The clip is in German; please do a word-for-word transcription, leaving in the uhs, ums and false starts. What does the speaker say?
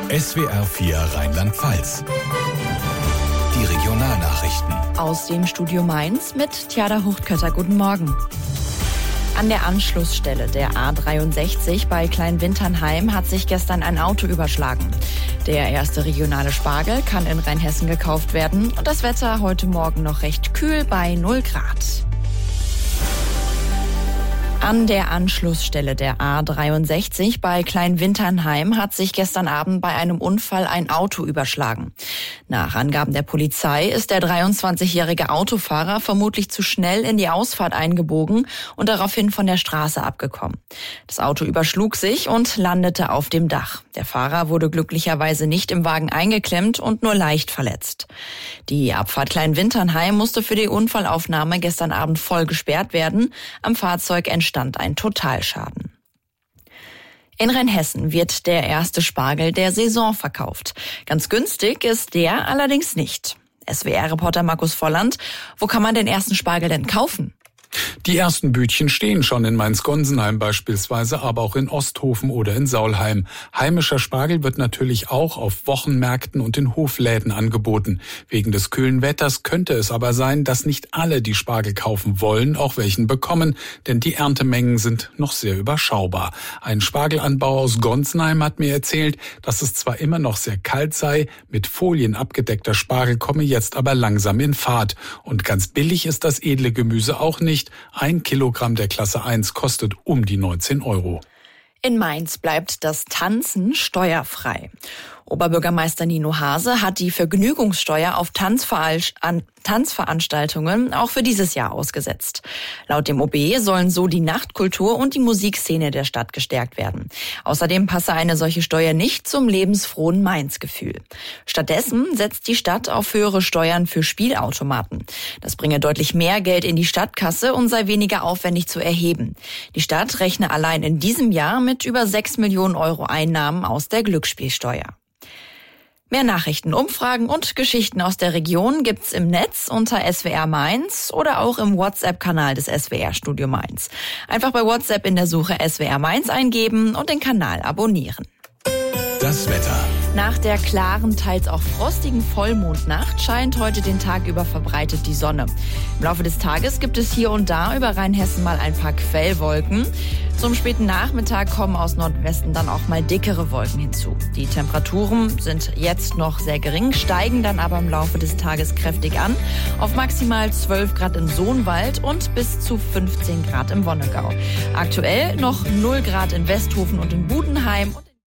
S W R vier Rheinland-Pfalz. Die Regionalnachrichten. Aus dem Studio Mainz mit Tjada Huchtkötter. Guten Morgen. An der Anschlussstelle der A dreiundsechzig bei Kleinwinternheim hat sich gestern ein Auto überschlagen. Der erste regionale Spargel kann in Rheinhessen gekauft werden und das Wetter heute Morgen noch recht kühl bei null Grad. An der Anschlussstelle der A dreiundsechzig bei Kleinwinternheim hat sich gestern Abend bei einem Unfall ein Auto überschlagen. Nach Angaben der Polizei ist der dreiundzwanzigjährige Autofahrer vermutlich zu schnell in die Ausfahrt eingebogen und daraufhin von der Straße abgekommen. Das Auto überschlug sich und landete auf dem Dach. Der Fahrer wurde glücklicherweise nicht im Wagen eingeklemmt und nur leicht verletzt. Die Abfahrt Kleinwinternheim musste für die Unfallaufnahme gestern Abend voll gesperrt werden. Am Fahrzeug entstand ein Totalschaden. In Rheinhessen wird der erste Spargel der Saison verkauft. Ganz günstig ist der allerdings nicht. S W R-Reporter Markus Volland, wo kann man den ersten Spargel denn kaufen? Die ersten Bütchen stehen schon in Mainz-Gonsenheim beispielsweise, aber auch in Osthofen oder in Saulheim. Heimischer Spargel wird natürlich auch auf Wochenmärkten und in Hofläden angeboten. Wegen des kühlen Wetters könnte es aber sein, dass nicht alle die Spargel kaufen wollen, auch welchen bekommen, denn die Erntemengen sind noch sehr überschaubar. Ein Spargelanbauer aus Gonsenheim hat mir erzählt, dass es zwar immer noch sehr kalt sei, mit Folien abgedeckter Spargel komme jetzt aber langsam in Fahrt. Und ganz billig ist das edle Gemüse auch nicht. Ein Kilogramm der Klasse eins kostet um die neunzehn Euro. In Mainz bleibt das Tanzen steuerfrei. Oberbürgermeister Nino Hase hat die Vergnügungssteuer auf Tanzveranstaltungen auch für dieses Jahr ausgesetzt. Laut dem O B sollen so die Nachtkultur und die Musikszene der Stadt gestärkt werden. Außerdem passe eine solche Steuer nicht zum lebensfrohen Mainz-Gefühl. Stattdessen setzt die Stadt auf höhere Steuern für Spielautomaten. Das bringe deutlich mehr Geld in die Stadtkasse und sei weniger aufwendig zu erheben. Die Stadt rechne allein in diesem Jahr mit über sechs Millionen Euro Einnahmen aus der Glücksspielsteuer. Mehr Nachrichten, Umfragen und Geschichten aus der Region gibt's im Netz unter S W R Mainz oder auch im WhatsApp-Kanal des S W R-Studio Mainz. Einfach bei WhatsApp in der Suche S W R Mainz eingeben und den Kanal abonnieren. Das Wetter. Nach der klaren, teils auch frostigen Vollmondnacht scheint heute den Tag über verbreitet die Sonne. Im Laufe des Tages gibt es hier und da über Rheinhessen mal ein paar Quellwolken. Zum späten Nachmittag kommen aus Nordwesten dann auch mal dickere Wolken hinzu. Die Temperaturen sind jetzt noch sehr gering, steigen dann aber im Laufe des Tages kräftig an. Auf maximal zwölf Grad im Sohnwald und bis zu fünfzehn Grad im Wonnegau. Aktuell noch null Grad in Westhofen und in Budenheim.